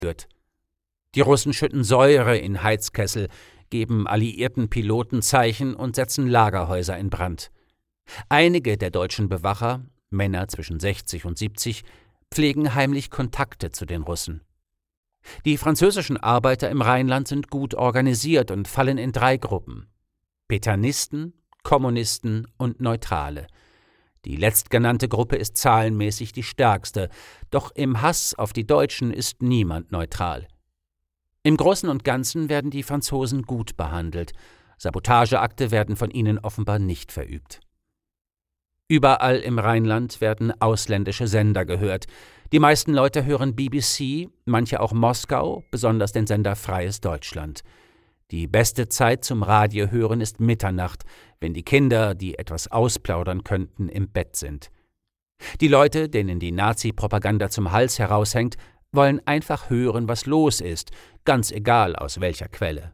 wird. Die Russen schütten Säure in Heizkessel, geben alliierten Piloten Zeichen und setzen Lagerhäuser in Brand. Einige der deutschen Bewacher, Männer zwischen 60 und 70, pflegen heimlich Kontakte zu den Russen. Die französischen Arbeiter im Rheinland sind gut organisiert und fallen in 3 Gruppen: Petanisten, Kommunisten und Neutrale. Die letztgenannte Gruppe ist zahlenmäßig die stärkste, doch im Hass auf die Deutschen ist niemand neutral. Im Großen und Ganzen werden die Franzosen gut behandelt. Sabotageakte werden von ihnen offenbar nicht verübt. Überall im Rheinland werden ausländische Sender gehört. Die meisten Leute hören BBC, manche auch Moskau, besonders den Sender Freies Deutschland. Die beste Zeit zum Radiohören ist Mitternacht, wenn die Kinder, die etwas ausplaudern könnten, im Bett sind. Die Leute, denen die Nazi-Propaganda zum Hals heraushängt, wollen einfach hören, was los ist, ganz egal aus welcher Quelle.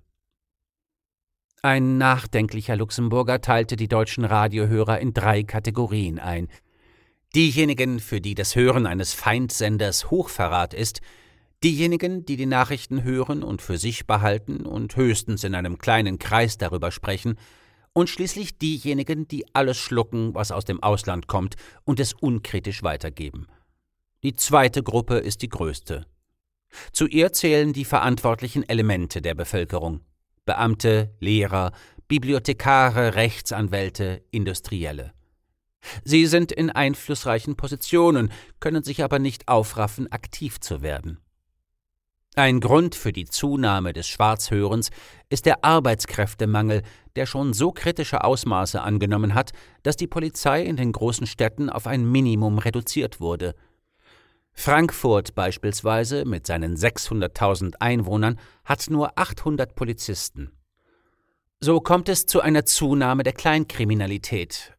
Ein nachdenklicher Luxemburger teilte die deutschen Radiohörer in 3 Kategorien ein. Diejenigen, für die das Hören eines Feindsenders Hochverrat ist, diejenigen, die die Nachrichten hören und für sich behalten und höchstens in einem kleinen Kreis darüber sprechen, und schließlich diejenigen, die alles schlucken, was aus dem Ausland kommt und es unkritisch weitergeben. Die zweite Gruppe ist die größte. Zu ihr zählen die verantwortlichen Elemente der Bevölkerung: Beamte, Lehrer, Bibliothekare, Rechtsanwälte, Industrielle. Sie sind in einflussreichen Positionen, können sich aber nicht aufraffen, aktiv zu werden. Ein Grund für die Zunahme des Schwarzhörens ist der Arbeitskräftemangel, der schon so kritische Ausmaße angenommen hat, dass die Polizei in den großen Städten auf ein Minimum reduziert wurde. Frankfurt beispielsweise mit seinen 600.000 Einwohnern hat nur 800 Polizisten. So kommt es zu einer Zunahme der Kleinkriminalität.